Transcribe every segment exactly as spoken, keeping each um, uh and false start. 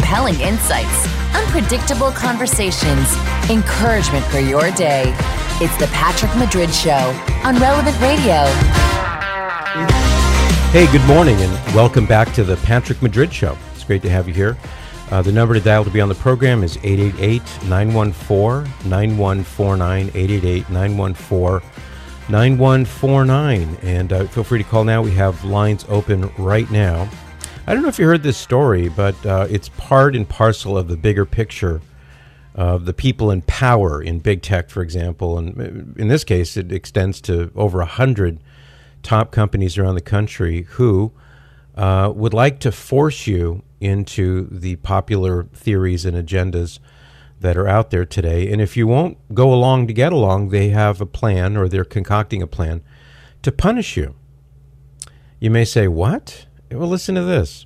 compelling insights, unpredictable conversations, encouragement for your day. It's the Patrick Madrid Show on Relevant Radio. Hey, good morning and welcome back to the Patrick Madrid Show. It's great to have you here. Uh, the number to dial to be on the program is eight eight eight, nine one four, nine one four nine, eight eight eight, nine one four, nine one four nine. And uh, feel free to call now. We have lines open right now. I don't know if you heard this story, but uh, it's part and parcel of the bigger picture of the people in power in big tech, for example. And in this case, it extends to over one hundred top companies around the country who uh, would like to force you into the popular theories and agendas that are out there today. And if you won't go along to get along, they have a plan, or they're concocting a plan to punish you. You may say, what? Well, listen to this.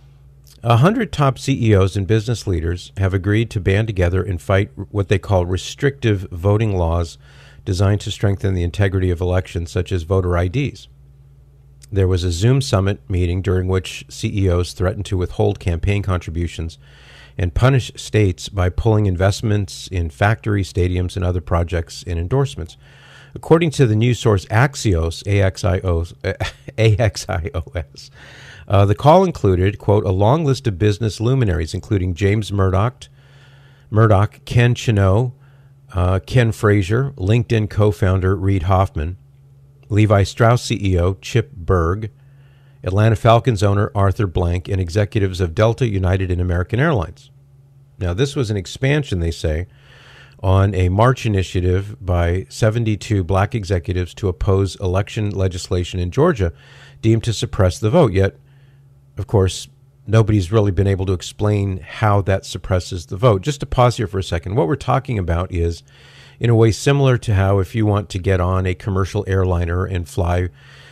A hundred top C E Os and business leaders have agreed to band together and fight what they call restrictive voting laws designed to strengthen the integrity of elections, such as voter I Ds. There was a Zoom summit meeting during which C E Os threatened to withhold campaign contributions and punish states by pulling investments in factories, stadiums, and other projects and endorsements. According to the news source Axios, A X I O S, A X I O S, uh, the call included, quote, a long list of business luminaries, including James Murdoch, Murdoch, Ken Chenault, uh, Ken Frazier, LinkedIn co-founder Reid Hoffman, Levi Strauss C E O Chip Bergh, Atlanta Falcons owner Arthur Blank, and executives of Delta, United, and American Airlines. Now, this was an expansion, they say, on a March initiative by seventy-two black executives to oppose election legislation in Georgia deemed to suppress the vote. Yet, of course, nobody's really been able to explain how that suppresses the vote. Just to pause here for a second, what we're talking about is in a way similar to how if you want to get on a commercial airliner and fly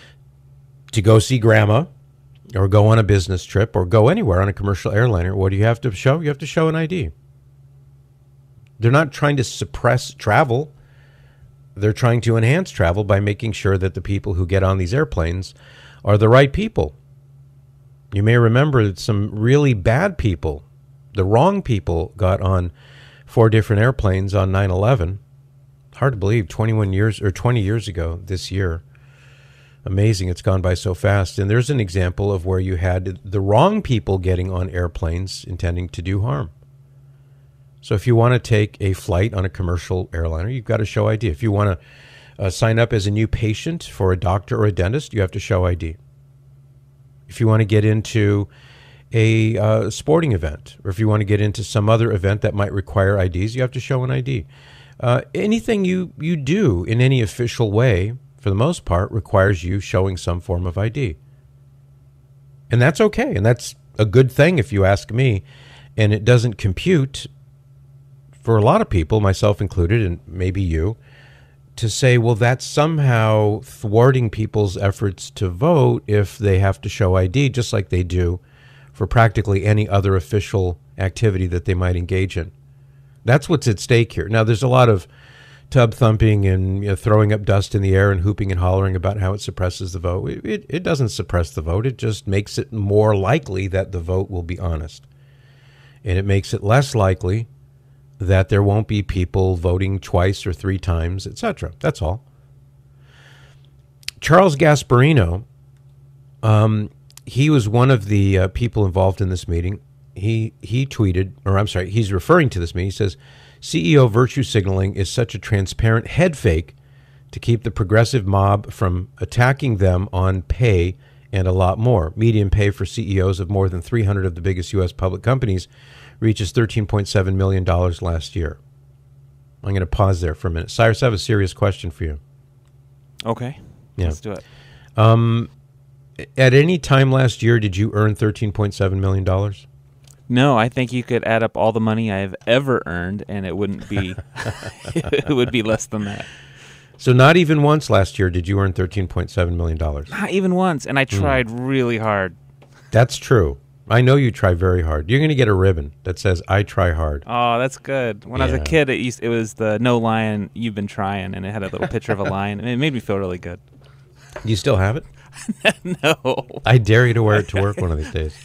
to go see grandma or go on a business trip or go anywhere on a commercial airliner, what do you have to show? You have to show an I D. They're not trying to suppress travel. They're trying to enhance travel by making sure that the people who get on these airplanes are the right people. You may remember that some really bad people, the wrong people, got on four different airplanes on nine eleven. Hard to believe, twenty-one years or twenty years ago this year. Amazing, it's gone by so fast. And there's an example of where you had the wrong people getting on airplanes intending to do harm. So if you want to take a flight on a commercial airliner, you've got to show I D. If you want to uh, sign up as a new patient for a doctor or a dentist, you have to show I D. If you want to get into a uh, sporting event, or if you want to get into some other event that might require I Ds, you have to show an I D. Uh, anything you, you do in any official way, for the most part, requires you showing some form of I D. And that's okay. And that's a good thing if you ask me. And it doesn't compute for a lot of people, myself included, and maybe you, to say, well, that's somehow thwarting people's efforts to vote if they have to show I D, just like they do for practically any other official activity that they might engage in. That's what's at stake here. Now, there's a lot of tub thumping and you know, throwing up dust in the air and hooping and hollering about how it suppresses the vote. It, it, it doesn't suppress the vote. It just makes it more likely that the vote will be honest. And it makes it less likely that there won't be people voting twice or three times, et cetera. That's all. Charles Gasparino, um, he was one of the uh, people involved in this meeting. He he tweeted, or I'm sorry, he's referring to this meeting. He says, C E O virtue signaling is such a transparent head fake to keep the progressive mob from attacking them on pay and a lot more. Median pay for C E Os of more than three hundred of the biggest U S public companies reaches thirteen point seven million dollars last year. I'm going to pause there for a minute. Cyrus, I have a serious question for you. Okay. Yeah. Let's do it. Um, at any time last year, did you earn thirteen point seven million dollars? No, I think you could add up all the money I've ever earned, and it wouldn't be, it would be less than that. So not even once last year did you earn thirteen point seven million dollars? Not even once, and I tried mm. really hard. That's true. I know you try very hard. You're going to get a ribbon that says, I try hard. Oh, that's good. When yeah. I was a kid, it used it was the No Lion, You've Been Trying, and it had a little picture of a lion, and it made me feel really good. Do you still have it? No. I dare you to wear it to work one of these days.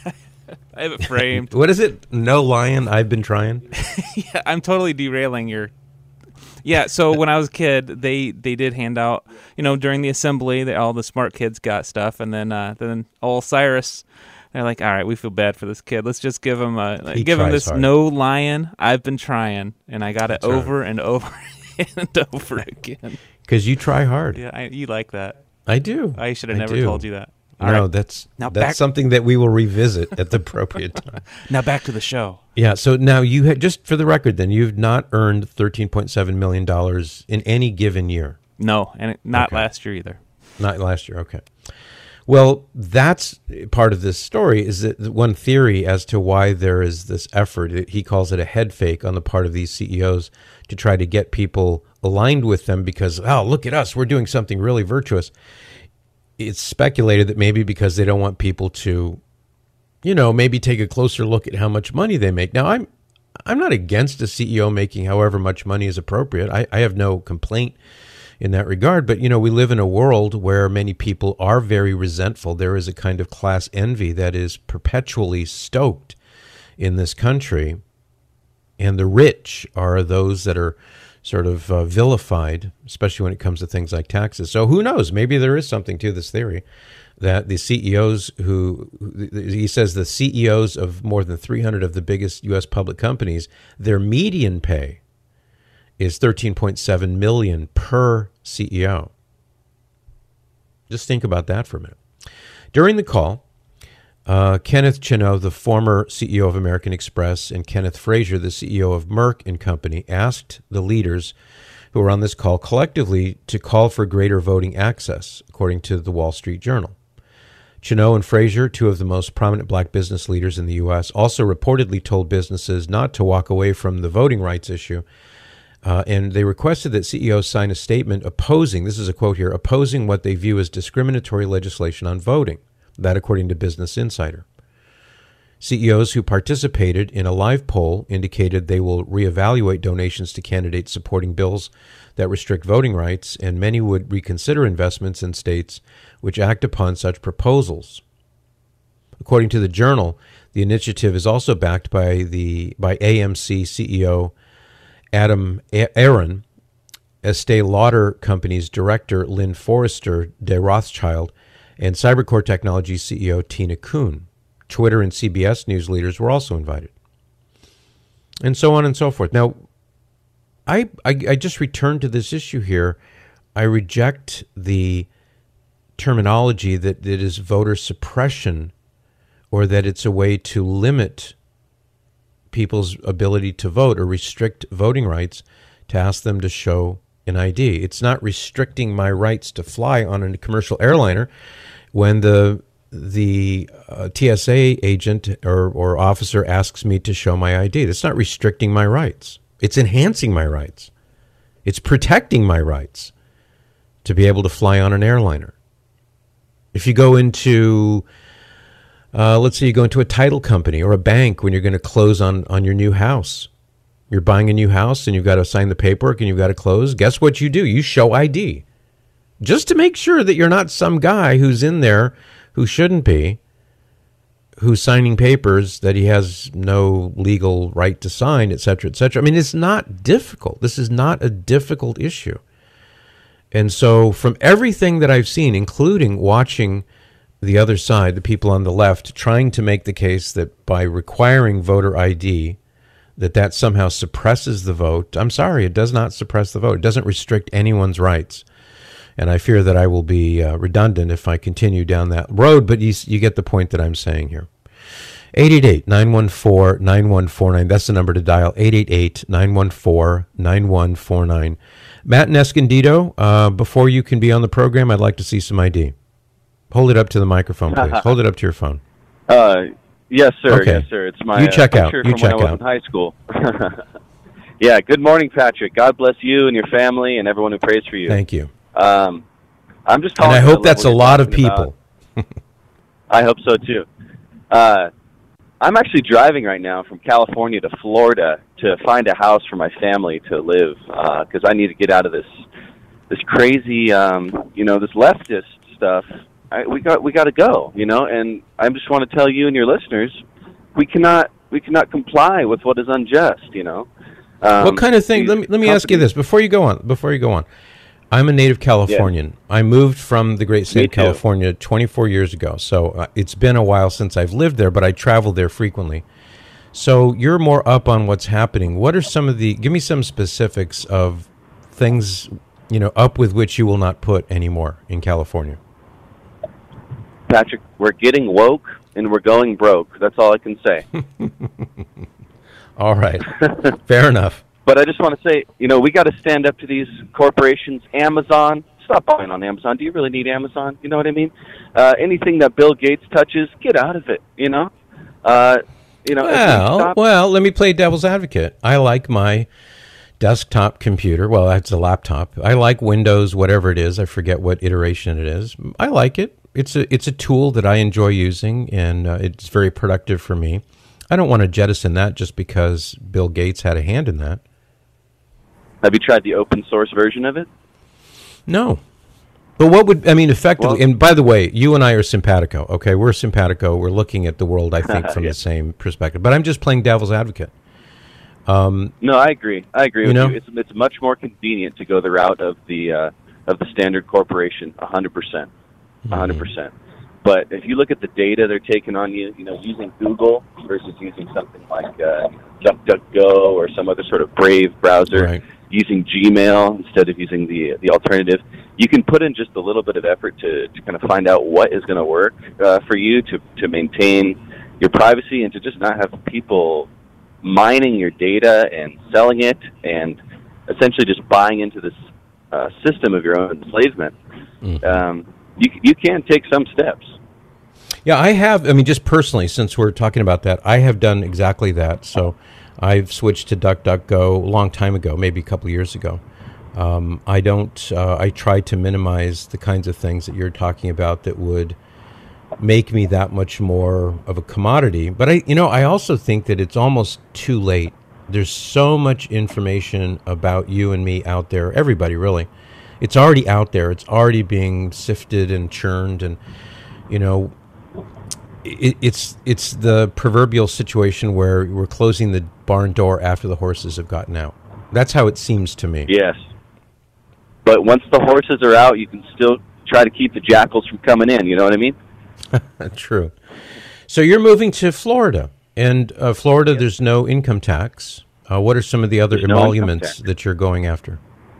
I have it framed. What is it? No lion, I've been trying? Yeah, I'm totally derailing your... Yeah, so when I was a kid, they, they did hand out, you know, during the assembly, they, all the smart kids got stuff, and then uh, then old Cyrus, they're like, all right, we feel bad for this kid. Let's just give him a like, give him this hard. no lion. I've been trying, and I got it That's over right. and over and over again. Because you try hard. Yeah, I, you like that. I do. I should have I never do. told you that. All no, right. that's Now that's back- something that we will revisit at the appropriate time. Now back to the show. Yeah, so now you had, just for the record then, you've not earned thirteen point seven million dollars in any given year. No, and it, not Okay. last year either. Not last year, okay. Well, that's part of this story, is that one theory as to why there is this effort, he calls it a head fake on the part of these C E Os to try to get people aligned with them because, oh, look at us, we're doing something really virtuous. It's speculated that maybe because they don't want people to, you know, maybe take a closer look at how much money they make. Now, I'm I'm not against a C E O making however much money is appropriate. I, I have no complaint in that regard. But, you know, we live in a world where many people are very resentful. There is a kind of class envy that is perpetually stoked in this country. And the rich are those that are sort of uh, vilified, especially when it comes to things like taxes. So who knows? Maybe there is something to this theory that the C E Os who, he says the C E Os of more than three hundred of the biggest U S public companies, their median pay is thirteen point seven million dollars per C E O. Just think about that for a minute. During the call, uh, Kenneth Chino, the former C E O of American Express, and Kenneth Frazier, the C E O of Merck and Company, asked the leaders who were on this call collectively to call for greater voting access, according to the Wall Street Journal. Chino and Frazier, two of the most prominent black business leaders in the U S, also reportedly told businesses not to walk away from the voting rights issue. Uh, and they requested that C E Os sign a statement opposing, this is a quote here, opposing what they view as discriminatory legislation on voting. That according to Business Insider. C E Os who participated in a live poll indicated they will reevaluate donations to candidates supporting bills that restrict voting rights, and many would reconsider investments in states which act upon such proposals. According to the Journal, the initiative is also backed by the by A M C C E O Adam Aron, Estee Lauder Company's director Lynn Forrester de Rothschild, and Cybercore Technologies C E O Tina Kuhn. Twitter and C B S News leaders were also invited. And so on and so forth. Now, I, I, I just returned to this issue here. I reject the terminology that it is voter suppression or that it's a way to limit people's ability to vote or restrict voting rights to ask them to show an I D. It's not restricting my rights to fly on a commercial airliner when the the uh, T S A agent or, or officer asks me to show my I D. That's not restricting my rights. It's enhancing my rights. It's protecting my rights to be able to fly on an airliner. If you go into, uh, let's say you go into a title company or a bank when you're going to close on, on your new house. You're buying a new house and you've got to sign the paperwork and you've got to close. Guess what you do? You show I D. Just to make sure that you're not some guy who's in there who shouldn't be, who's signing papers that he has no legal right to sign, et cetera, et cetera. I mean, it's not difficult. This is not a difficult issue. And so from everything that I've seen, including watching the other side, the people on the left, trying to make the case that by requiring voter I D, that that somehow suppresses the vote. I'm sorry, it does not suppress the vote. It doesn't restrict anyone's rights. And I fear that I will be uh, redundant if I continue down that road, but you, you get the point that I'm saying here. eight eight eight, nine one four, nine one four nine. That's the number to dial, eight eight eight, nine one four, nine one four nine. Matt and Escondido, uh, before you can be on the program, I'd like to see some I D. Hold it up to the microphone, please. Hold it up to your phone. Uh, yes, sir. Okay. Yes, sir. It's my You check uh, out. picture You from check when I was out. in high school. Yeah, good morning, Patrick. God bless you and your family and everyone who prays for you. Thank you. Um, I'm just And talking I hope that's a what you're lot of talking about. people. I hope so, too. Uh, I'm actually driving right now from California to Florida to find a house for my family to live because uh, I need to get out of this this crazy, um, you know, this leftist stuff. I, we got we got to go, you know, and I just want to tell you and your listeners, we cannot we cannot comply with what is unjust. You know. Um, what kind of thing? Let me let me ask you this before you go on. Before you go on, I'm a native Californian. Yeah. I moved from the great state of California twenty-four years ago, so uh, it's been a while since I've lived there, but I travel there frequently. So you're more up on what's happening. What are some of the? Give me some specifics of things, you know, up with which you will not put anymore in California. Patrick, we're getting woke and we're going broke. That's all I can say. All right. Fair enough. But I just want to say, you know, we got to stand up to these corporations. Amazon, stop buying on Amazon. Do you really need Amazon? You know what I mean? Uh, anything that Bill Gates touches, get out of it, you know? Uh, you know. Well, stop- well, let me play devil's advocate. I like my desktop computer. Well, that's a laptop. I like Windows, whatever it is. I forget what iteration it is. I like it. It's a it's a tool that I enjoy using, and uh, it's very productive for me. I don't want to jettison that just because Bill Gates had a hand in that. Have you tried the open source version of it? No. But what would, I mean, effectively, well, and by the way, you and I are simpatico, okay? We're simpatico. We're looking at the world, I think, from yeah. the same perspective. But I'm just playing devil's advocate. Um, no, I agree. I agree you with know? you. It's, it's much more convenient to go the route of the uh, of the standard corporation, one hundred percent. one hundred percent. Mm-hmm. But if you look at the data they're taking on you, you know, using Google versus using something like uh, DuckDuckGo or some other sort of Brave browser, right. using Gmail instead of using the the alternative, you can put in just a little bit of effort to, to kind of find out what is going to work uh, for you to, to maintain your privacy and to just not have people mining your data and selling it and essentially just buying into this uh, system of your own enslavement. Mm-hmm. Um, you you can take some steps. Yeah, I have. I mean, just personally, since we're talking about that, I have done exactly that. So I've switched to DuckDuckGo a long time ago, maybe a couple of years ago. Um, I don't, uh, I try to minimize the kinds of things that you're talking about that would make me that much more of a commodity. But I, you know, I also think that it's almost too late. There's so much information about you and me out there, everybody really. It's already out there. It's already being sifted and churned, and you know, it, it's it's the proverbial situation where we're closing the barn door after the horses have gotten out. That's how it seems to me. Yes, but once the horses are out, you can still try to keep the jackals from coming in. You know what I mean? True. So you're moving to Florida, and uh, Florida, yes. There's no income tax. Uh, what are some of the other there's emoluments no that you're going after?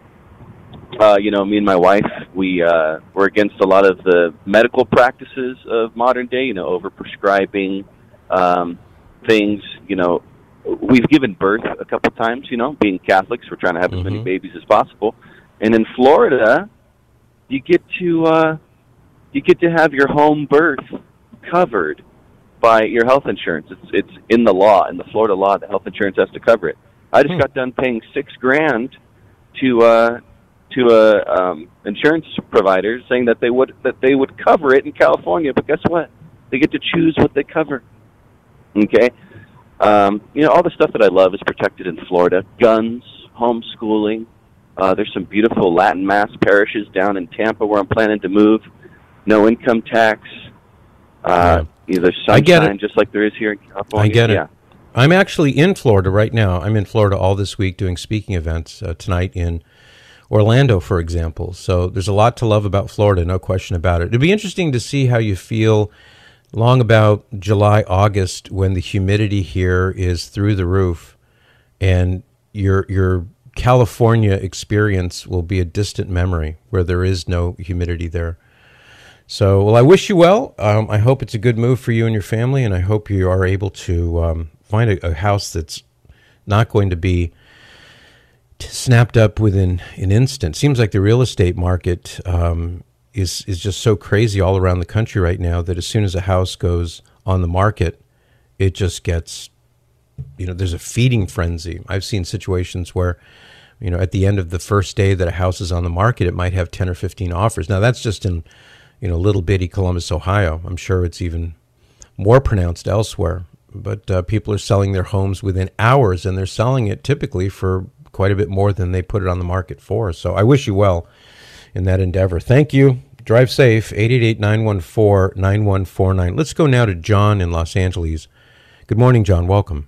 Uh, you know, me and my wife, we uh, we're against a lot of the medical practices of modern day. You know, overprescribing um, things. You know, we've given birth a couple times. You know, being Catholics, we're trying to have mm-hmm. as many babies as possible. And in Florida, you get to uh, you get to have your home birth covered by your health insurance. It's it's in the law, in the Florida law, the health insurance has to cover it. I just hmm. got done paying six grand to. Uh, to a um, insurance provider saying that they would that they would cover it in California, but guess what? They get to choose what they cover. Okay, um, you know, all the stuff that I love is protected in Florida: guns, homeschooling. Uh, there's some beautiful Latin Mass parishes down in Tampa where I'm planning to move. No income tax. Uh, you know, there's sunshine just like there is here in California. I get it. Yeah. I'm actually in Florida right now. I'm in Florida all this week doing speaking events uh, tonight in Orlando, for example. So there's a lot to love about Florida, no question about it. It'd be interesting to see how you feel long about July, August, when the humidity here is through the roof, and your your California experience will be a distant memory where there is no humidity there. So, well, I wish you well. Um, I hope it's a good move for you and your family, and I hope you are able to um, find a, a house that's not going to be snapped up within an instant. Seems like the real estate market um, is is just so crazy all around the country right now that as soon as a house goes on the market, it just gets, you know, there's a feeding frenzy. I've seen situations where, you know, at the end of the first day that a house is on the market, it might have ten or fifteen offers. Now that's just in, you know, little bitty Columbus, Ohio. I'm sure it's even more pronounced elsewhere. But uh, people are selling their homes within hours, and they're selling it typically for quite a bit more than they put it on the market for. So I wish you well in that endeavor. Thank you. Drive safe. eight eight eight, nine one four, nine one four nine. Let's go now to John in Los Angeles. Good morning, John. Welcome.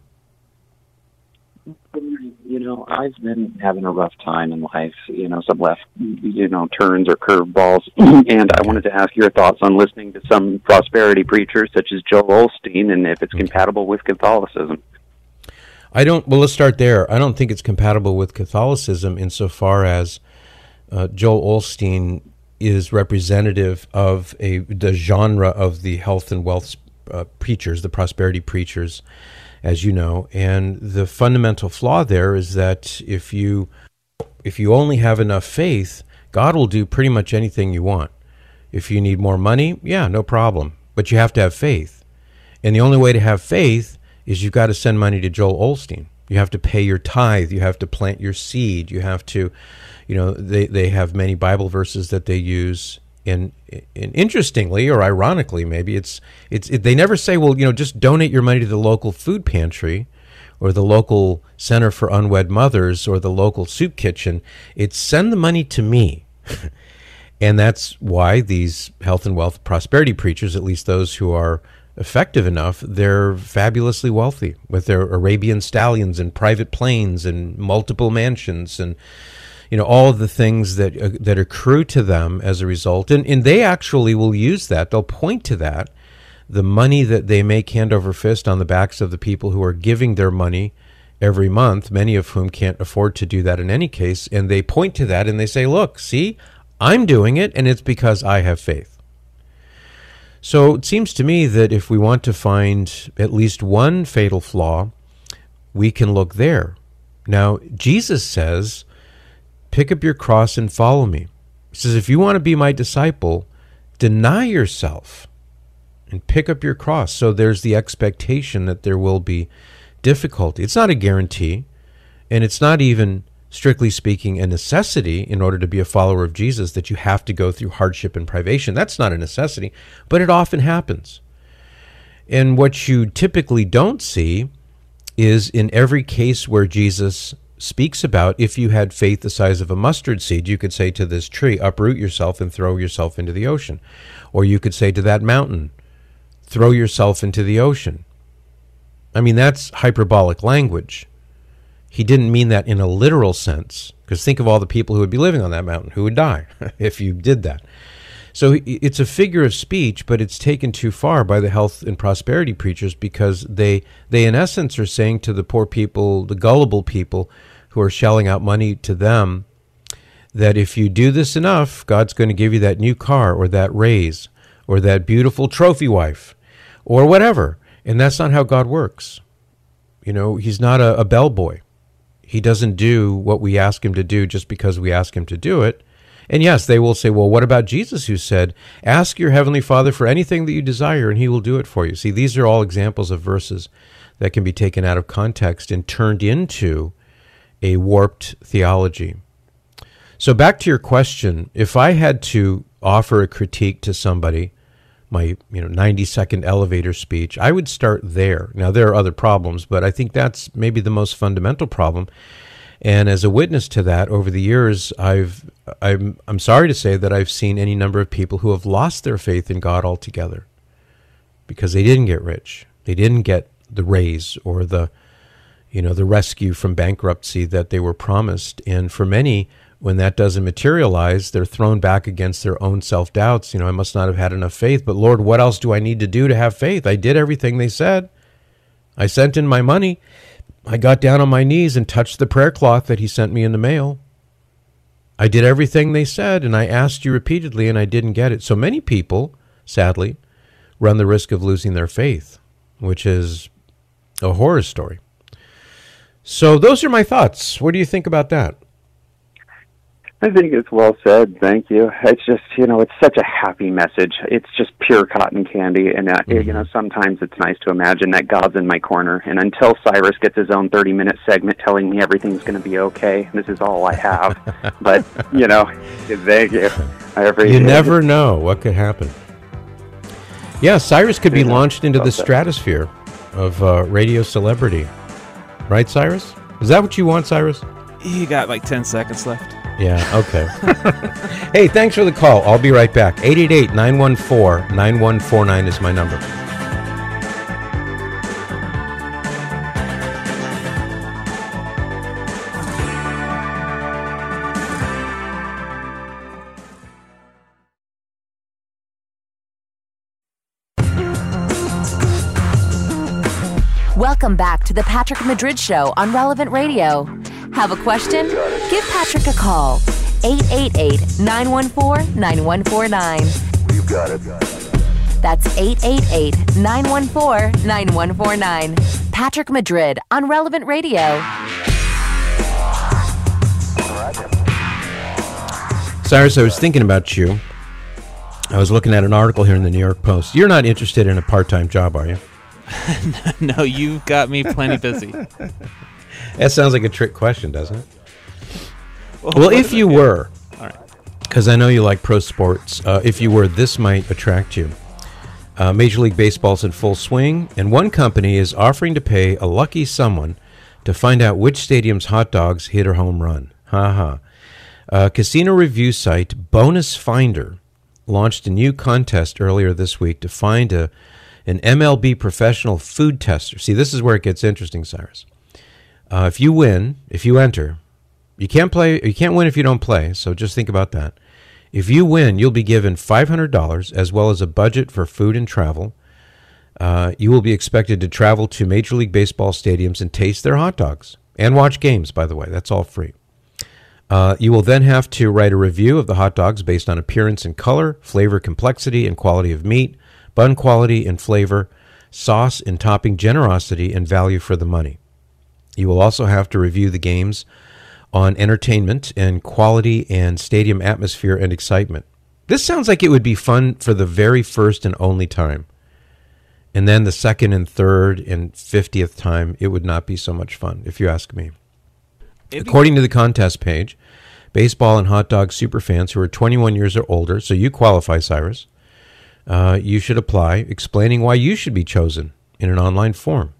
You know, I've been having a rough time in life, you know, some left, you know, turns or curveballs, and I wanted to ask your thoughts on listening to some prosperity preachers such as Joel Osteen and if it's compatible with Catholicism. I don't, well, let's start there. I don't think it's compatible with Catholicism insofar as uh, Joel Osteen is representative of a the genre of the health and wealth uh, preachers, the prosperity preachers, as you know, and the fundamental flaw there is that if you if you only have enough faith, God will do pretty much anything you want. If you need more money, yeah, no problem, but you have to have faith. And the only way to have faith is you've got to send money to Joel Osteen. You have to pay your tithe, you have to plant your seed, you have to, you know, they, they have many Bible verses that they use. And, and interestingly, or ironically, maybe it's it's it, they never say, well, you know, just donate your money to the local food pantry, or the local center for unwed mothers, or the local soup kitchen. It's send the money to me, and that's why these health and wealth prosperity preachers, at least those who are effective enough, they're fabulously wealthy with their Arabian stallions and private planes and multiple mansions and, you know, all of the things that uh, that accrue to them as a result. And, and they actually will use that. They'll point to that, the money that they make hand over fist on the backs of the people who are giving their money every month, many of whom can't afford to do that in any case. And they point to that and they say, look, see, I'm doing it, and it's because I have faith. So it seems to me that if we want to find at least one fatal flaw, we can look there. Now, Jesus says, pick up your cross and follow me. He says, if you want to be my disciple, deny yourself and pick up your cross. So there's the expectation that there will be difficulty. It's not a guarantee, and it's not even, strictly speaking, a necessity in order to be a follower of Jesus that you have to go through hardship and privation. That's not a necessity, but it often happens. And what you typically don't see is in every case where Jesus speaks about, if you had faith the size of a mustard seed, you could say to this tree, uproot yourself and throw yourself into the ocean. Or you could say to that mountain, throw yourself into the ocean. I mean, that's hyperbolic language. He didn't mean that in a literal sense, because think of all the people who would be living on that mountain who would die if you did that. So it's a figure of speech, but it's taken too far by the health and prosperity preachers, because they, they in essence are saying to the poor people, the gullible people who are shelling out money to them, that if you do this enough, God's going to give you that new car or that raise or that beautiful trophy wife or whatever. And that's not how God works. You know, he's not a, a bellboy. He doesn't do what we ask him to do just because we ask him to do it. And yes, they will say, well, what about Jesus, who said, ask your heavenly Father for anything that you desire and he will do it for you. See, these are all examples of verses that can be taken out of context and turned into a warped theology. So back to your question, if I had to offer a critique to somebody, my you know ninety second elevator speech, I would start there. Now, there are other problems, but I think that's maybe the most fundamental problem. And as a witness to that, over the years, I've I'm I'm sorry to say that I've seen any number of people who have lost their faith in God altogether because they didn't get rich, they didn't get the raise or the you know the rescue from bankruptcy that they were promised. And for many, when that doesn't materialize, they're thrown back against their own self-doubts. You know, I must not have had enough faith, but Lord, what else do I need to do to have faith? I did everything they said. I sent in my money. I got down on my knees and touched the prayer cloth that he sent me in the mail. I did everything they said, and I asked you repeatedly, and I didn't get it. So many people, sadly, run the risk of losing their faith, which is a horror story. So those are my thoughts. What do you think about that? I think it's well said. Thank you. It's just, you know, it's such a happy message. It's just pure cotton candy. And, uh, mm-hmm. you know, sometimes it's nice to imagine that God's in my corner. And until Cyrus gets his own thirty-minute segment telling me everything's going to be okay, this is all I have. But, you know, thank you. I appreciate You never it. know what could happen. Yeah, Cyrus could be yeah, launched into the that. stratosphere of uh, radio celebrity. Right, Cyrus? Is that what you want, Cyrus? You got like ten seconds left. Yeah, okay. Hey, thanks for the call. I'll be right back. eight eight eight, nine one four, nine one four nine is my number. Welcome back to the Patrick Madrid Show on Relevant Radio. Have a question? Give Patrick a call. eight eight eight, nine one four, nine one four nine. You got it. That's eight eight eight, nine one four, nine one four nine. Patrick Madrid on Relevant Radio. Cyrus, I was thinking about you. I was looking at an article here in the New York Post. You're not interested in a part-time job, are you? No, you've got me plenty busy. That sounds like a trick question, doesn't it? Well, well if you were, all right, because I know you like pro sports, uh, if you were, this might attract you. Uh, Major League Baseball's in full swing, and one company is offering to pay a lucky someone to find out which stadium's hot dogs hit a home run. Ha ha. Uh, casino review site Bonus Finder launched a new contest earlier this week to find a an M L B professional food tester. See, this is where it gets interesting, Cyrus. Uh, if you win, if you enter, you can't play. You can't win if you don't play. So just think about that. If you win, you'll be given five hundred dollars as well as a budget for food and travel. Uh, you will be expected to travel to Major League Baseball stadiums and taste their hot dogs and watch games. By the way, that's all free. Uh, you will then have to write a review of the hot dogs based on appearance and color, flavor, complexity, and quality of meat, bun quality and flavor, sauce and topping generosity, and value for the money. You will also have to review the games on entertainment and quality and stadium atmosphere and excitement. This sounds like it would be fun for the very first and only time. And then the second and third and fiftieth time, it would not be so much fun, if you ask me. It'd According be- to the contest page, baseball and hot dog superfans who are twenty-one years or older, so you qualify, Cyrus, uh, you should apply, explaining why you should be chosen in an online form.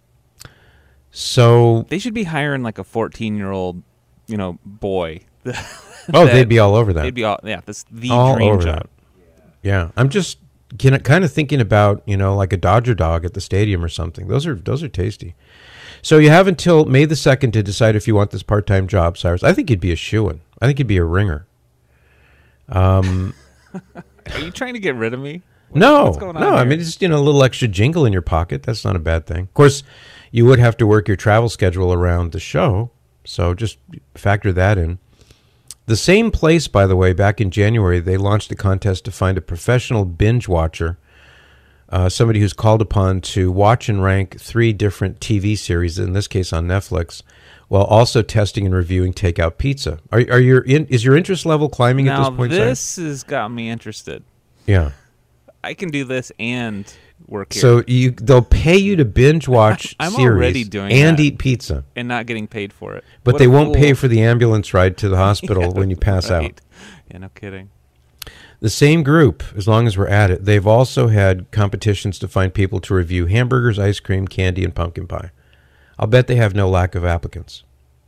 So they should be hiring like a fourteen-year-old, you know, boy. Oh, they'd be all over that. They'd be all, yeah, this the all dream over job. That. Yeah, I'm just kind of thinking about, you know, like a Dodger dog at the stadium or something. Those are those are tasty. So you have until May the second to decide if you want this part-time job, Cyrus. I think you'd be a shoo-in. I think you'd be a ringer. Um, Are you trying to get rid of me? What, no, what's going on no. here? I mean, just, you know, a little extra jingle in your pocket. That's not a bad thing. Of course, you would have to work your travel schedule around the show, so just factor that in. The same place, by the way, back in January, they launched a contest to find a professional binge watcher, uh, somebody who's called upon to watch and rank three different T V series, in this case on Netflix, while also testing and reviewing takeout pizza. Are, are your in, is your interest level climbing now, at this point? Now, this Cyrus? has got me interested. Yeah. I can do this and work here. So you, they'll pay you to binge watch I'm series already doing and that. eat pizza. And not getting paid for it. But What they a won't fool. pay for the ambulance ride to the hospital Yeah, when you pass right. out. Yeah, no kidding. The same group, as long as we're at it, they've also had competitions to find people to review hamburgers, ice cream, candy, and pumpkin pie. I'll bet they have no lack of applicants.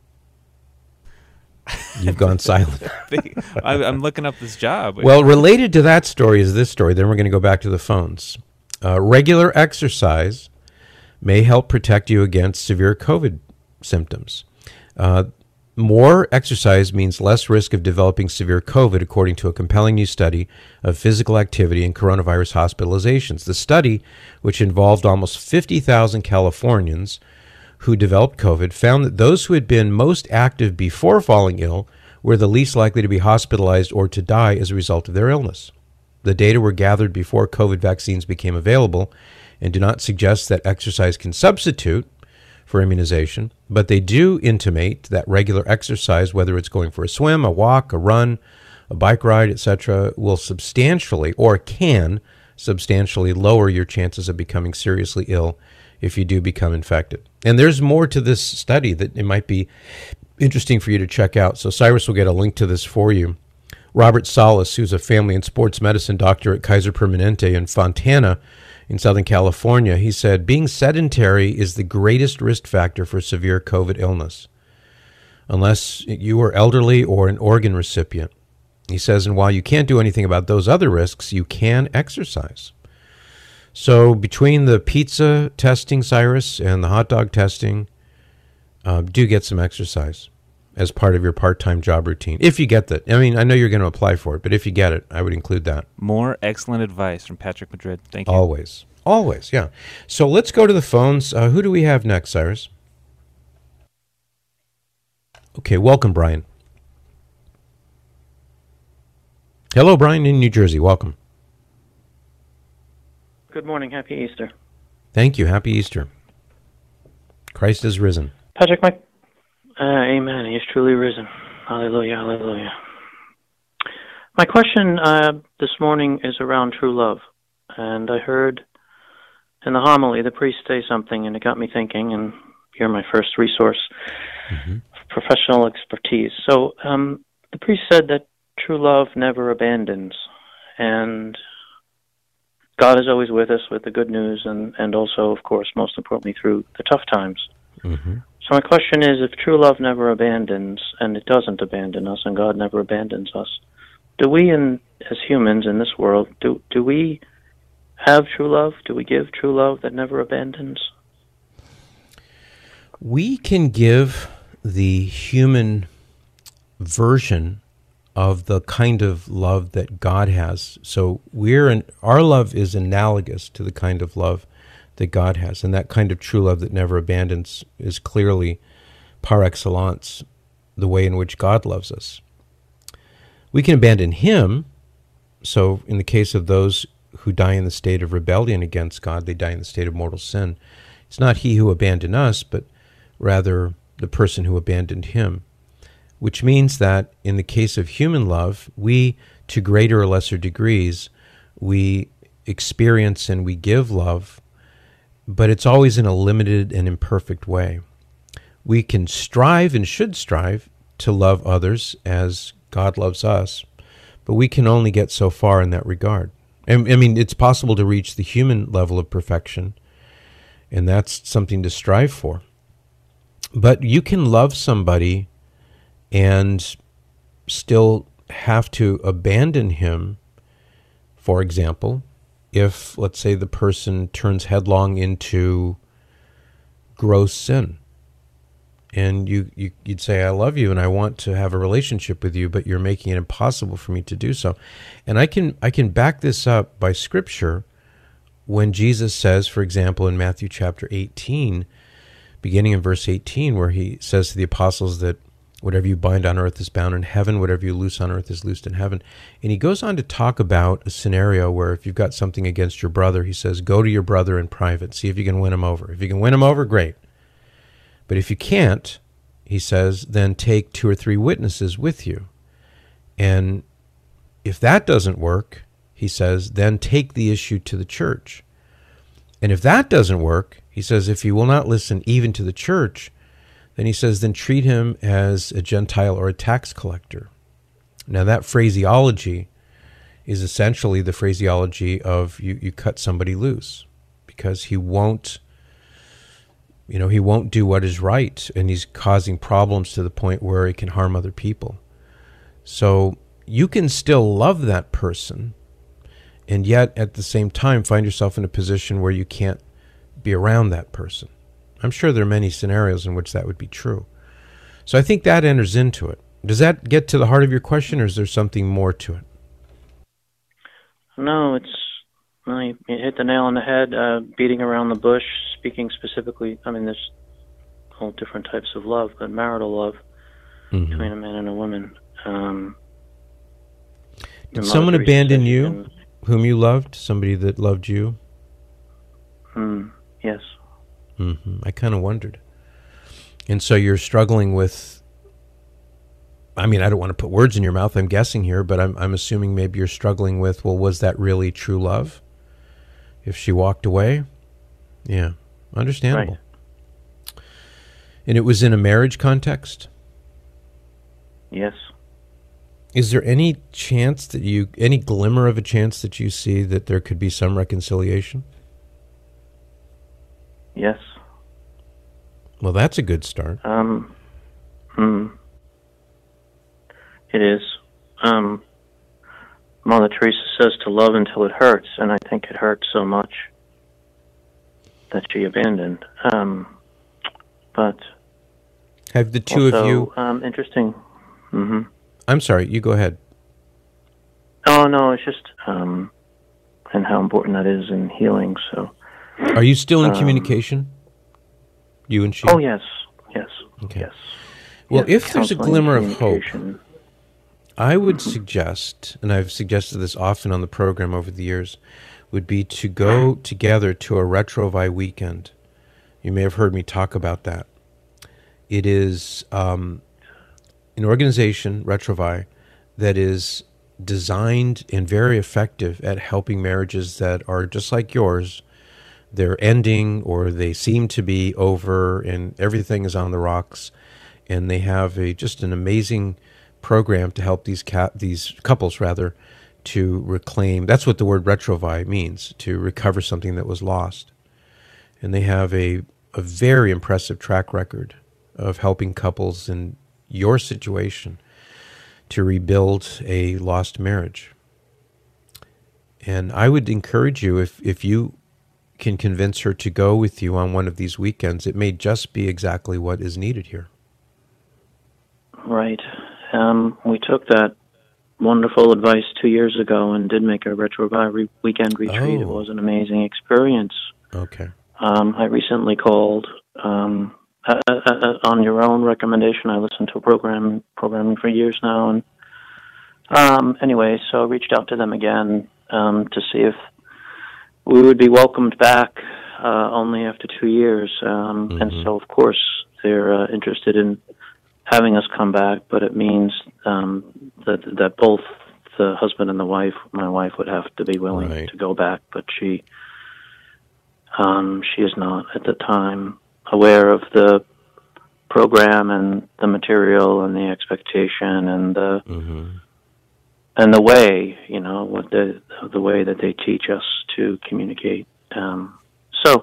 You've gone silent. They, I, I'm looking up this job. Well, related to that story is this story. Then we're going to go back to the phones. Uh, regular exercise may help protect you against severe COVID symptoms. Uh, more exercise means less risk of developing severe COVID, according to a compelling new study of physical activity and coronavirus hospitalizations. The study, which involved almost fifty thousand Californians who developed COVID, found that those who had been most active before falling ill were the least likely to be hospitalized or to die as a result of their illness. The data were gathered before COVID vaccines became available and do not suggest that exercise can substitute for immunization, but they do intimate that regular exercise, whether it's going for a swim, a walk, a run, a bike ride, et cetera, will substantially or can substantially lower your chances of becoming seriously ill if you do become infected. And there's more to this study that it might be interesting for you to check out. So Cyrus will get a link to this for you. Robert Salas, who's a family and sports medicine doctor at Kaiser Permanente in Fontana in Southern California, he said, being sedentary is the greatest risk factor for severe COVID illness, unless you are elderly or an organ recipient. He says, and while you can't do anything about those other risks, you can exercise. So between the pizza testing, Cyrus, and the hot dog testing, uh, do get some exercise as part of your part-time job routine. If you get that. I mean, I know you're going to apply for it, but if you get it, I would include that. More excellent advice from Patrick Madrid. Thank you. Always. Always, yeah. So let's go to the phones. Uh, who do we have next, Cyrus? Okay, welcome, Brian. Hello, Brian in New Jersey. Welcome. Good morning. Happy Easter. Thank you. Happy Easter. Christ is risen. Patrick, my... Uh, amen. He is truly risen. Hallelujah, hallelujah. My question uh, this morning is around true love. And I heard in the homily the priest say something, and it got me thinking, and you're my first resource mm-hmm. for professional expertise. So um, the priest said that true love never abandons. And God is always with us with the good news, and, and also, of course, most importantly, through the tough times. Mm-hmm. So my question is, if true love never abandons, and it doesn't abandon us, and God never abandons us, do we, in, as humans in this world, do do we have true love? Do we give true love that never abandons? We can give the human version of the kind of love that God has. So we're in, our love is analogous to the kind of love that God has, and that kind of true love that never abandons is clearly par excellence the way in which God loves us. We can abandon Him. So in the case of those who die in the state of rebellion against God, they die in the state of mortal sin. It's not He who abandoned us, but rather the person who abandoned Him, which means that in the case of human love, we, to greater or lesser degrees, we experience and we give love, but it's always in a limited and imperfect way. We can strive and should strive to love others as God loves us, but we can only get so far in that regard. I mean, it's possible to reach the human level of perfection, and that's something to strive for. But you can love somebody and still have to abandon him, for example, if, let's say, the person turns headlong into gross sin. And you, you, you'd say, I love you and I want to have a relationship with you, but you're making it impossible for me to do so. And I can I can back this up by Scripture when Jesus says, for example, in Matthew chapter eighteen, beginning in verse eighteen, where he says to the apostles that whatever you bind on earth is bound in heaven, whatever you loose on earth is loosed in heaven. And he goes on to talk about a scenario where if you've got something against your brother, he says, go to your brother in private, see if you can win him over. If you can win him over, great. But if you can't, he says, then take two or three witnesses with you. And if that doesn't work, he says, then take the issue to the church. And if that doesn't work, he says, if you will not listen even to the church, then he says, then treat him as a Gentile or a tax collector. Now that phraseology is essentially the phraseology of you, you cut somebody loose because he won't You know, he won't do what is right, and he's causing problems to the point where he can harm other people. So you can still love that person, and yet at the same time find yourself in a position where you can't be around that person. I'm sure there are many scenarios in which that would be true. So I think that enters into it. Does that get to the heart of your question, or is there something more to it? No, it's... Well, you hit the nail on the head, uh, beating around the bush, speaking specifically. I mean, there's all different types of love, but marital love mm-hmm. between a man and a woman. Um, Did someone abandon you, and, whom you loved? Somebody that loved you? Mm, yes. Mm-hmm. I kind of wondered. And so you're struggling with, I mean, I don't want to put words in your mouth, I'm guessing here, but I'm, I'm assuming maybe you're struggling with, well, was that really true love? If she walked away? Yeah, understandable. Right. And it was in a marriage context? Yes. Is there any chance that you, any glimmer of a chance that you see that there could be some reconciliation? Yes. Well, that's a good start. Um, hmm. It is. Um, Mother Teresa says to love until it hurts, and I think it hurt so much that she abandoned. Um, but have the two also, of you? Um, interesting. Mm-hmm. I'm sorry. You go ahead. Oh no, it's just um, and how important that is in healing. So, are you still in um, communication? You and she? Oh yes, yes, okay. yes. Well, yes, if there's a counseling, glimmer of hope, communication. I would suggest, and I've suggested this often on the program over the years, would be to go together to a Retrovi weekend. You may have heard me talk about that. It is um, an organization, Retrovi, that is designed and very effective at helping marriages that are just like yours. They're ending, or they seem to be over, and everything is on the rocks. And they have a just an amazing program to help these ca- these couples rather to reclaim. That's what the word Retrovi means, to recover something that was lost. And they have a a very impressive track record of helping couples in your situation to rebuild a lost marriage. And I would encourage you, if if you can convince her to go with you on one of these weekends, it may just be exactly what is needed here. Right. Um, we took that wonderful advice two years ago and did make a Retrovi re- weekend retreat. Oh. It was an amazing experience. Okay. Um, I recently called um, uh, uh, uh, on your own recommendation. I listened to a program programming for years now, and um, anyway, so I reached out to them again um, to see if we would be welcomed back uh, only after two years. Um, Mm-hmm. And so, of course, they're uh, interested in having us come back, but it means um, that that both the husband and the wife, my wife, would have to be willing Right. to go back, but she um, she is not at the time aware of the program and the material and the expectation and the Mm-hmm. and the way, you know, what the the way that they teach us to communicate. Um, so,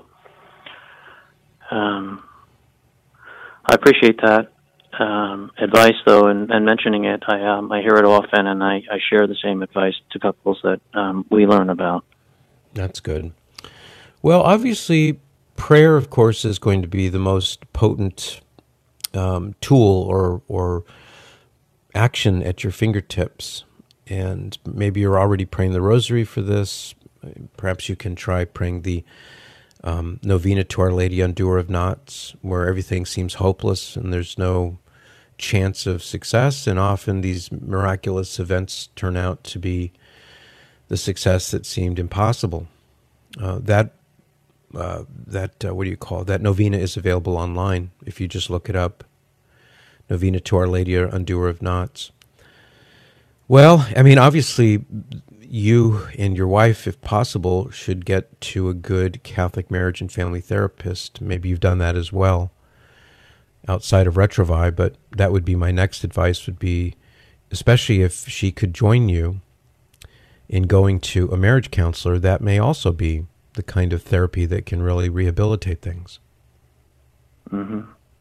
um, I appreciate that um, advice, though, and, and mentioning it. I um, I hear it often, and I, I share the same advice to couples that um, we learn about. That's good. Well, obviously, prayer, of course, is going to be the most potent um, tool or or action at your fingertips. And maybe you're already praying the rosary for this. Perhaps you can try praying the um, novena to Our Lady, Undoer of Knots, where everything seems hopeless and there's no chance of success. And often these miraculous events turn out to be the success that seemed impossible. Uh, that uh, that uh, what do you call it? That novena is available online if you just look it up. Novena to Our Lady, Undoer of Knots. Well, I mean, obviously, you and your wife, if possible, should get to a good Catholic marriage and family therapist. Maybe you've done that as well outside of Retrovi, but that would be my next advice would be, especially if she could join you in going to a marriage counselor, that may also be the kind of therapy that can really rehabilitate things. Mm-hmm.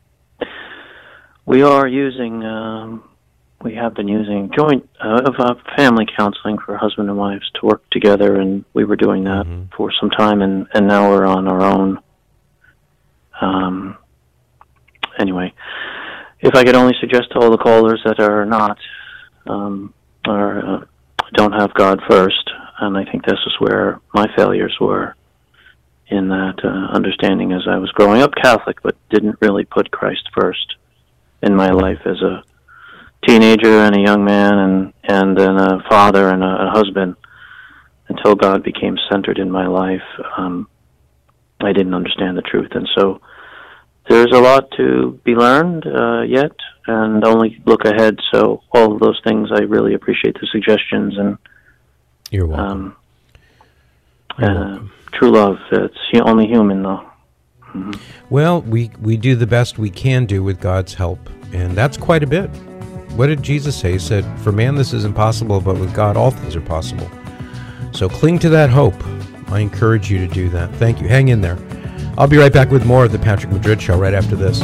We are using... Um We have been using joint uh, of uh, family counseling for husband and wives to work together, and we were doing that Mm-hmm. for some time, and, and now we're on our own. Um, anyway, if I could only suggest to all the callers that are not, um, or uh, don't have God first, and I think this is where my failures were, in that uh, understanding as I was growing up Catholic, but didn't really put Christ first in my life as a teenager and a young man and and then a father and a, a husband until God became centered in my life. Um, I didn't understand the truth, and so there's a lot to be learned uh, yet, and only look ahead. So all of those things, I really appreciate the suggestions and You're welcome. um, You're uh, welcome. true love. It's hu- only human, though. Mm-hmm. Well, we, we do the best we can do with God's help, and that's quite a bit. What did Jesus say? He said, for man this is impossible, but with God all things are possible. So cling to that hope. I encourage you to do that. Thank you. Hang in there. I'll be right back with more of the Patrick Madrid Show right after this.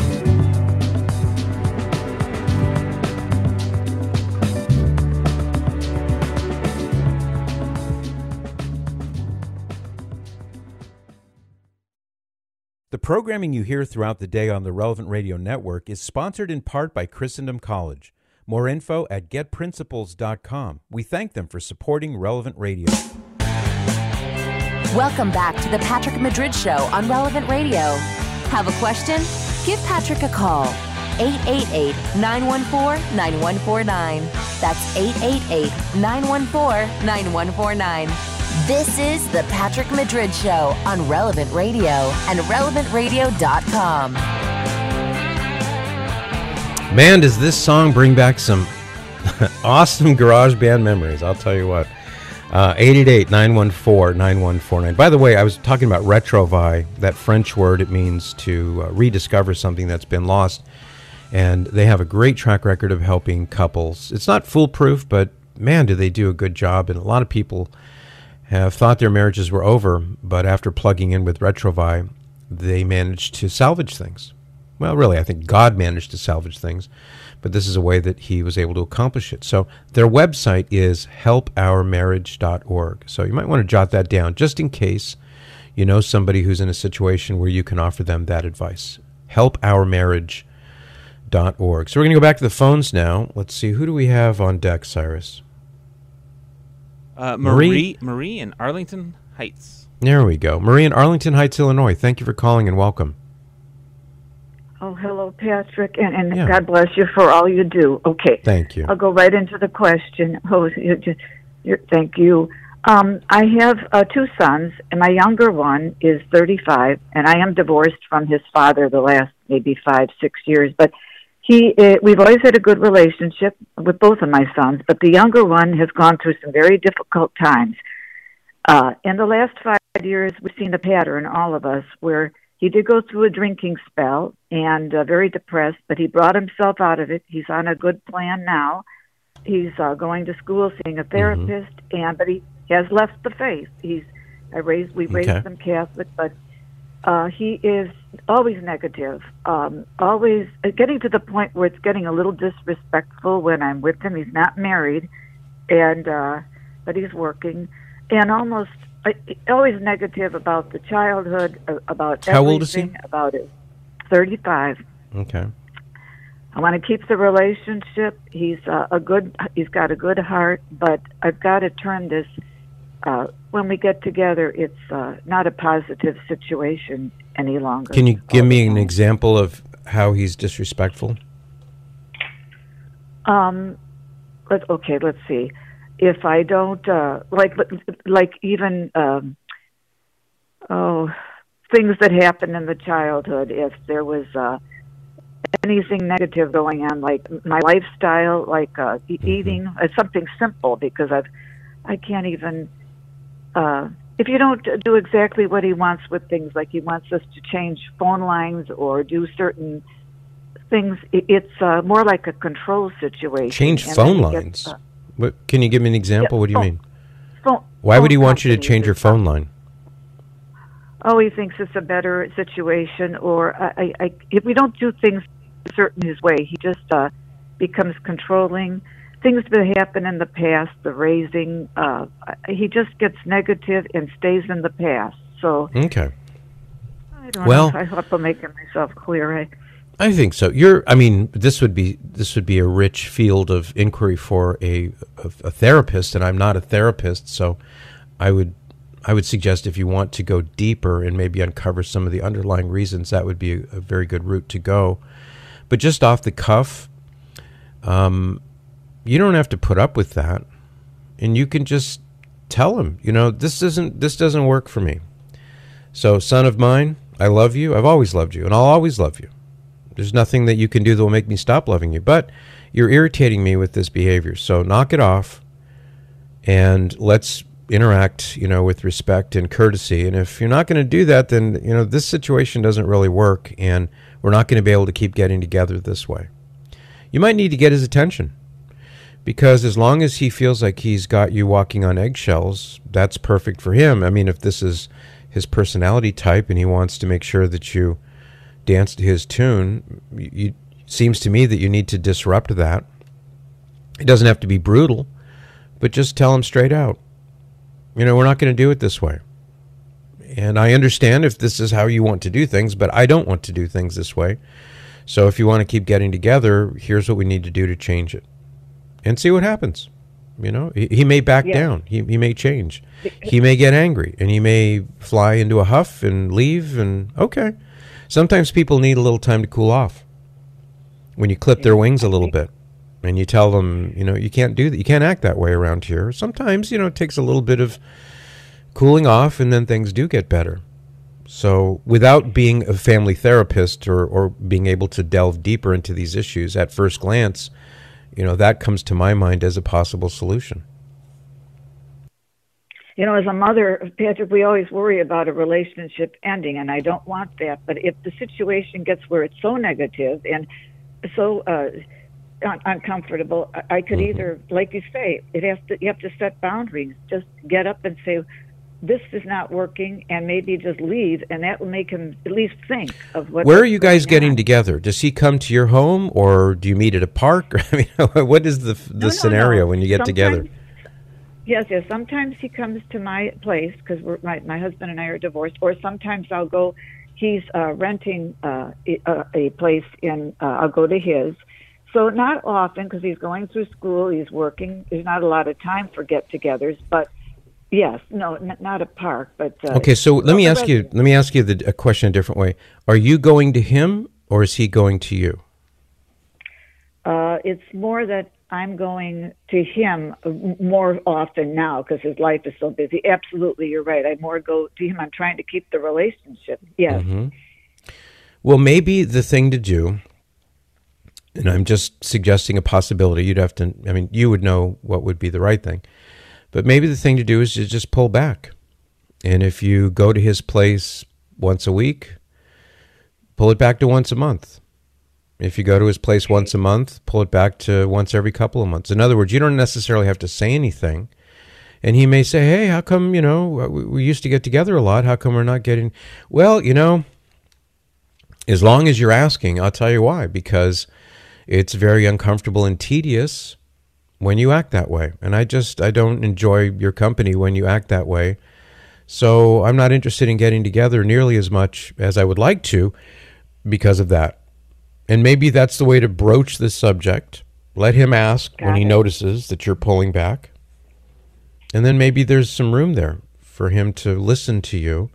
The programming you hear throughout the day on the Relevant Radio Network is sponsored in part by Christendom College. More info at get principles dot com. We thank them for supporting Relevant Radio. Welcome back to the Patrick Madrid Show on Relevant Radio. Have a question? Give Patrick a call. eight eight eight, nine one four, nine one four nine. That's eight eight eight, nine one four, nine one four nine. This is the Patrick Madrid Show on Relevant Radio and relevant radio dot com. Man, does this song bring back some awesome garage band memories, I'll tell you what. Uh, eight eight eight, nine one four, nine one four nine. By the way, I was talking about retrouvaille, that French word. It means to uh, rediscover something that's been lost. And they have a great track record of helping couples. It's not foolproof, but man, do they do a good job. And a lot of people have thought their marriages were over, but after plugging in with retrouvaille, they managed to salvage things. Well, really, I think God managed to salvage things, but this is a way that he was able to accomplish it. So their website is help our marriage dot org. So you might want to jot that down just in case you know somebody who's in a situation where you can offer them that advice. help our marriage dot org. So we're going to go back to the phones now. Let's see, who do we have on deck, Cyrus? Uh, Marie, Marie in Arlington Heights. There we go. Marie in Arlington Heights, Illinois. Thank you for calling and welcome. Oh, hello, Patrick, and, and Yeah. God bless you for all you do. Okay. Thank you. I'll go right into the question. Oh, you just, you're, thank you. Um, I have uh, two sons, and my younger one is thirty-five, and I am divorced from his father the last maybe five, six years. But he, uh, we've always had a good relationship with both of my sons, but the younger one has gone through some very difficult times. Uh, in the last five years, we've seen a pattern, all of us, where he did go through a drinking spell and uh, very depressed, but he brought himself out of it. He's on a good plan now. He's uh, going to school, seeing a therapist, mm-hmm. and but he has left the faith. He's I raised we raised Okay. him Catholic, but uh, he is always negative, um, always uh, getting to the point where it's getting a little disrespectful when I'm with him. He's not married, and uh, but he's working, and almost. I, always negative about the childhood, uh, about How old is he? everything, about it. thirty-five. Okay. I want to keep the relationship. He's uh, a good. He's got a good heart, but I've got to turn this. Uh, when we get together, it's uh, not a positive situation any longer. Can you give all me the an time. example of how he's disrespectful? Um, let okay. Let's see. If I don't uh, like, like even um, oh, things that happened in the childhood. If there was uh, anything negative going on, like my lifestyle, like uh, e- Mm-hmm. eating, it's something simple because I've, I can't even. Uh, if you don't do exactly what he wants with things, like he wants us to change phone lines or do certain things, it, it's uh, more like a control situation. Change And phone then he lines? gets, uh, What, can you give me an example? Yeah, what do you phone- mean? phone- Why would he phone want you to companies change your or something. phone line? Oh, he thinks it's a better situation, or I, I, I, if we don't do things certain his way, he just uh, becomes controlling. Things that happen in the past, the raising, uh, he just gets negative and stays in the past. So Okay. I don't Well- know. I hope I'm making myself clear. I, I think so. You're. I mean, this would be this would be a rich field of inquiry for a, a a therapist, and I'm not a therapist, so I would I would suggest if you want to go deeper and maybe uncover some of the underlying reasons, that would be a, a very good route to go. But just off the cuff, um, you don't have to put up with that, and you can just tell him, you know, this isn't this doesn't work for me. So, son of mine, I love you. I've always loved you, and I'll always love you. There's nothing that you can do that will make me stop loving you. But you're irritating me with this behavior. So knock it off and let's interact, you know, with respect and courtesy. And if you're not going to do that, then, you know, this situation doesn't really work and we're not going to be able to keep getting together this way. You might need to get his attention because as long as he feels like he's got you walking on eggshells, that's perfect for him. I mean, if this is his personality type and he wants to make sure that you dance to his tune, you, you seems to me that you need to disrupt that. It doesn't have to be brutal, but just tell him straight out, you know, we're not going to do it this way. And I understand if this is how you want to do things, but I don't want to do things this way. So if you want to keep getting together, here's what we need to do to change it. And see what happens. You know, he, he may back Yeah. down. He he may change. He may get angry, and he may fly into a huff and leave. And okay, sometimes people need a little time to cool off. When you clip their wings a little bit, and you tell them, you know, you can't do that. You can't act that way around here. Sometimes, you know, it takes a little bit of cooling off, and then things do get better. So without being a family therapist or, or being able to delve deeper into these issues at first glance, you know, that comes to my mind as a possible solution. You know, as a mother, Patrick, we always worry about a relationship ending, and I don't want that. But if the situation gets where it's so negative and so uh, un- uncomfortable, I, I could Mm-hmm. either, like you say, it has to. You have to set boundaries. Just get up and say, "This is not working," and maybe just leave, and that will make him at least think of what. Where are you guys getting together? Does he come to your home, or do you meet at a park? I mean, what is the the No, no, scenario no. when you get Sometimes- together? Yes, yes. Sometimes he comes to my place because my my husband and I are divorced, or sometimes I'll go. He's uh, renting uh, a, a place in. Uh, I'll go to his. So not often because he's going through school. He's working. There's not a lot of time for get-togethers, but yes, no, n- not a park, but uh, Okay, so let me well, ask you. Let me ask you the, a question a different way. Are you going to him, or is he going to you? Uh, it's more that I'm going to him more often now because his life is so busy. Absolutely, you're right. I more go to him. I'm trying to keep the relationship. Yes. Mm-hmm. Well, maybe the thing to do, and I'm just suggesting a possibility. You'd have to. I mean, you would know what would be the right thing, but maybe the thing to do is to just pull back. And if you go to his place once a week, pull it back to once a month. If you go to his place once a month, pull it back to once every couple of months. In other words, you don't necessarily have to say anything. And he may say, hey, how come, you know, we, we used to get together a lot. How come we're not getting... Well, you know, as long as you're asking, I'll tell you why. Because it's very uncomfortable and tedious when you act that way. And I just, I don't enjoy your company when you act that way. So I'm not interested in getting together nearly as much as I would like to because of that. And maybe that's the way to broach this subject. Let him ask Got when he it. notices that you're pulling back. And then maybe there's some room there for him to listen to you.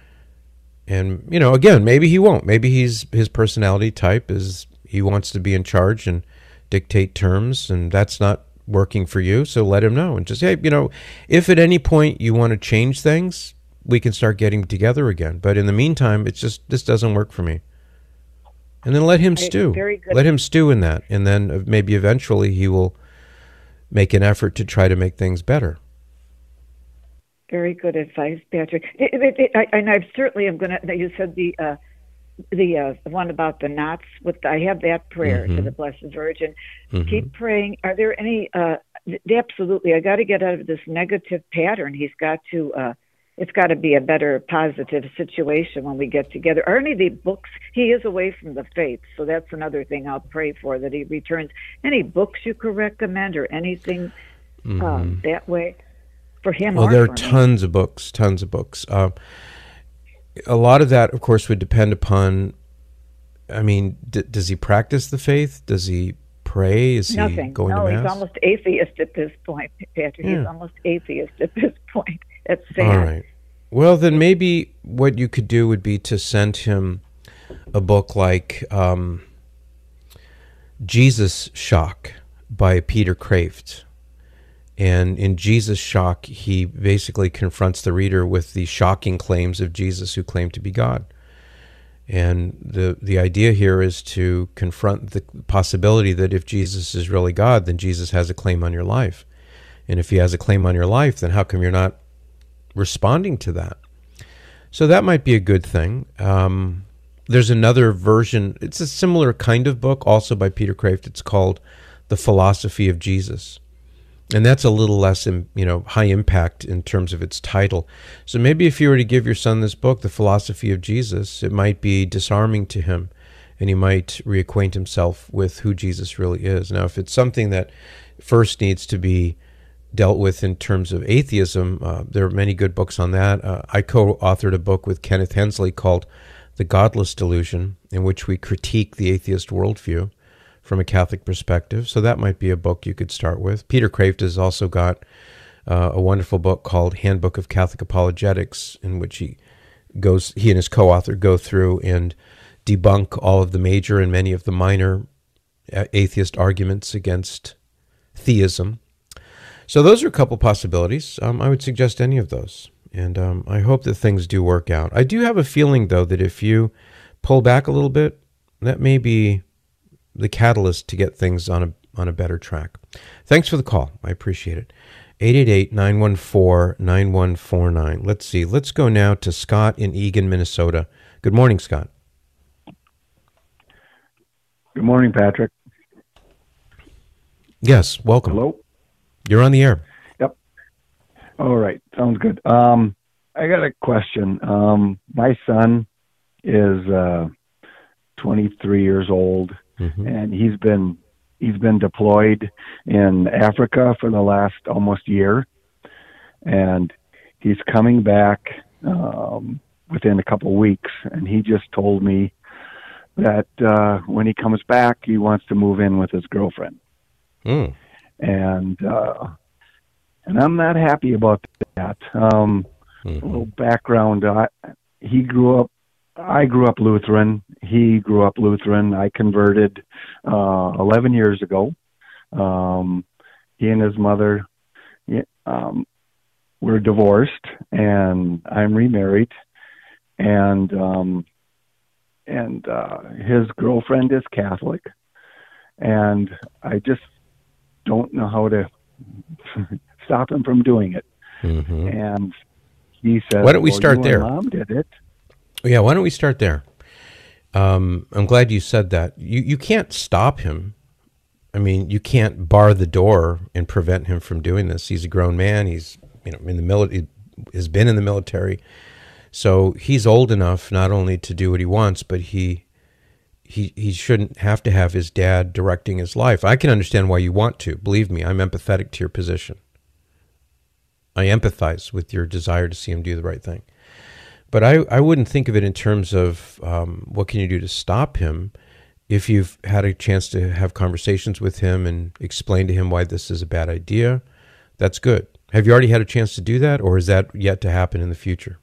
And, you know, again, maybe he won't. Maybe he's his personality type is he wants to be in charge and dictate terms, and that's not working for you. So let him know and just, hey, you know, if at any point you want to change things, we can start getting together again. But in the meantime, it's just, this doesn't work for me. And then let him I- stew. very good. Let him stew in that. And then uh, maybe eventually he will make an effort to try to make things better. Very good advice, Patrick. It, it, it, I, and I certainly am going to. You said the uh, the uh, one about the knots. With I have that prayer Mhm. to the Blessed Virgin. Mhm. Keep praying. Are there any? Uh, absolutely. I got to get out of this negative pattern. He's got to. Uh, it's got to be a better, positive situation when we get together. Are any of the books? He is away from the faith, so that's another thing I'll pray for, that he returns. Any books you could recommend or anything um, that way for him? Well, or there are for me? tons of books, tons of books. Uh, a lot of that, of course, would depend upon, I mean, d- does he practice the faith? Does he pray? Is he Nothing. going no, to Mass? he's almost atheist at this point, Patrick. Yeah. He's almost atheist at this point. That's sad. All right. Well, then maybe what you could do would be to send him a book like um, Jesus Shock by Peter Kraft. And in Jesus Shock, he basically confronts the reader with the shocking claims of Jesus, who claimed to be God. And the the idea here is to confront the possibility that if Jesus is really God, then Jesus has a claim on your life. And if he has a claim on your life, then how come you're not responding to that? So that might be a good thing. Um, there's another version. It's a similar kind of book, also by Peter Kraft. It's called The Philosophy of Jesus. And that's a little less, you know, high impact in terms of its title. So maybe if you were to give your son this book, The Philosophy of Jesus, it might be disarming to him, and he might reacquaint himself with who Jesus really is. Now, if it's something that first needs to be dealt with in terms of atheism, uh, there are many good books on that. Uh, I co-authored a book with Kenneth Hensley called The Godless Delusion, in which we critique the atheist worldview from a Catholic perspective. So that might be a book you could start with. Peter Kraft has also got uh, a wonderful book called Handbook of Catholic Apologetics, in which he goes, he and his co-author go through and debunk all of the major and many of the minor atheist arguments against theism. So those are a couple possibilities. Um, I would suggest any of those. And um, I hope that things do work out. I do have a feeling, though, that if you pull back a little bit, that may be the catalyst to get things on a on a better track. Thanks for the call. I appreciate it. eight eight eight, nine one four, nine one four nine. Let's see. Let's go now to Scott in Eagan, Minnesota. Good morning, Scott. Good morning, Patrick. Yes, welcome. Hello? You're on the air. Yep. All right. Sounds good. Um, I got a question. Um, my son is uh, twenty-three years old, mm-hmm. and he's been he's been deployed in Africa for the last almost year, and he's coming back um, within a couple of weeks, and he just told me that uh, when he comes back, he wants to move in with his girlfriend. Mm. And uh, and I'm not happy about that. Um, mm-hmm. A little background: I, he grew up. I grew up Lutheran. He grew up Lutheran. I converted uh, eleven years ago. Um, he and his mother um, were divorced, and I'm remarried. And um, and uh, his girlfriend is Catholic, and I just don't know how to stop him from doing it. Mm-hmm. And he says, "Why don't we well, start you there?" And Mom did it. Yeah, why don't we start there? Um, I'm glad you said that. You you can't stop him. I mean, you can't bar the door and prevent him from doing this. He's a grown man. He's you know in the military. Has been in the military, so he's old enough not only to do what he wants, but he. He he shouldn't have to have his dad directing his life. I can understand why you want to. Believe me, I'm empathetic to your position. I empathize with your desire to see him do the right thing. But I, I wouldn't think of it in terms of um, what can you do to stop him. If you've had a chance to have conversations with him and explain to him why this is a bad idea, that's good. Have you already had a chance to do that, or is that yet to happen in the future?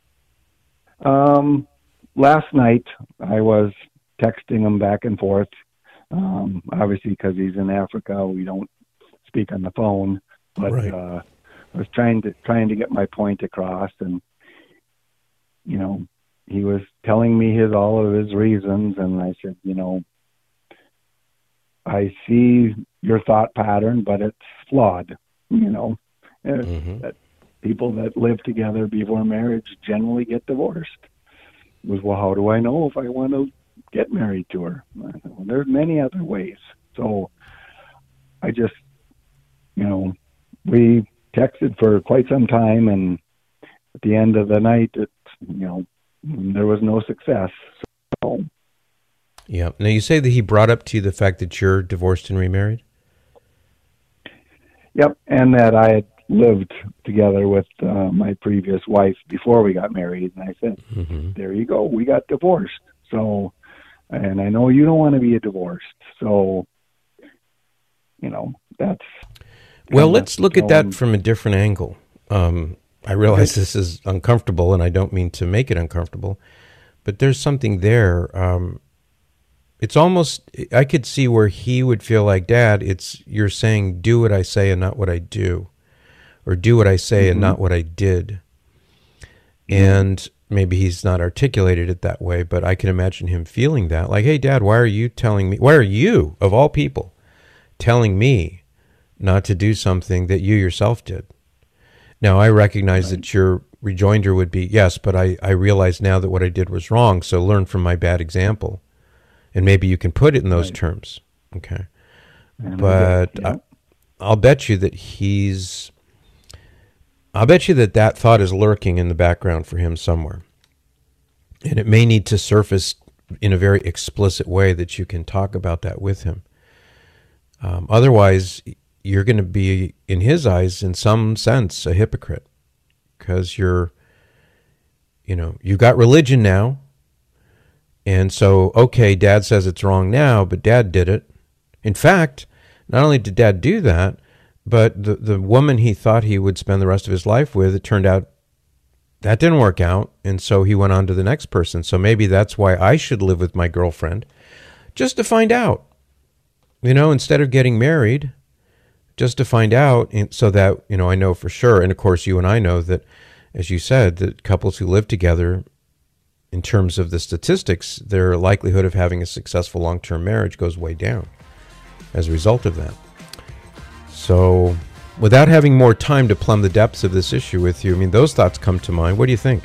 Um, last night I was texting him back and forth. Um, obviously, because he's in Africa, we don't speak on the phone. But right. uh, I was trying to trying to get my point across, and you know, he was telling me his all of his reasons, and I said, you know, I see your thought pattern, but it's flawed. You know, mm-hmm. that people that live together before marriage generally get divorced. It was, well, how do I know if I want to get married to her? Well, there's many other ways. So I just, you know, we texted for quite some time, and at the end of the night, it, you know, there was no success. So, yeah. Now, you say that he brought up to you the fact that you're divorced and remarried? Yep, and that I had lived together with uh, my previous wife before we got married, and I said, mm-hmm. there you go, we got divorced. So, and I know you don't want to be divorced, so, you know, that's... Well, let's look at that from a different angle. Um, I realize this is uncomfortable, and I don't mean to make it uncomfortable, but there's something there. Um, it's almost, I could see where he would feel like, Dad, it's you're saying do what I say and not what I do, or do what I say mm-hmm. and not what I did. And maybe he's not articulated it that way, but I can imagine him feeling that. Like, hey, Dad, why are you telling me, why are you, of all people, telling me not to do something that you yourself did? Now, I recognize right. that your rejoinder would be, yes, but I, I realize now that what I did was wrong, so learn from my bad example. And maybe you can put it in those right. terms. Okay. And but yeah. I, I'll bet you that he's, I'll bet you that that thought is lurking in the background for him somewhere. And it may need to surface in a very explicit way that you can talk about that with him. Um, otherwise, you're going to be, in his eyes, in some sense, a hypocrite, because you're, you know, you've got religion now, and so, okay, Dad says it's wrong now, but Dad did it, In fact, not only did Dad do that, but the, the woman he thought he would spend the rest of his life with, it turned out that didn't work out, and so he went on to the next person. So maybe that's why I should live with my girlfriend, just to find out. You know, instead of getting married, just to find out, so that, you know, I know for sure. And of course, you and I know that, as you said, that couples who live together, in terms of the statistics, their likelihood of having a successful long-term marriage goes way down as a result of that. So, without having more time to plumb the depths of this issue with you, I mean, those thoughts come to mind. What do you think?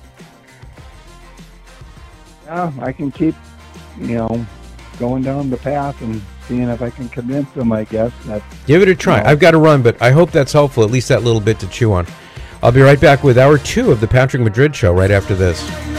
Yeah, I can keep, you know, going down the path and seeing if I can convince them, I guess. That, Give it a try. You know. I've got to run, but I hope that's helpful, at least that little bit to chew on. I'll be right back with hour two of the Patrick Madrid Show right after this.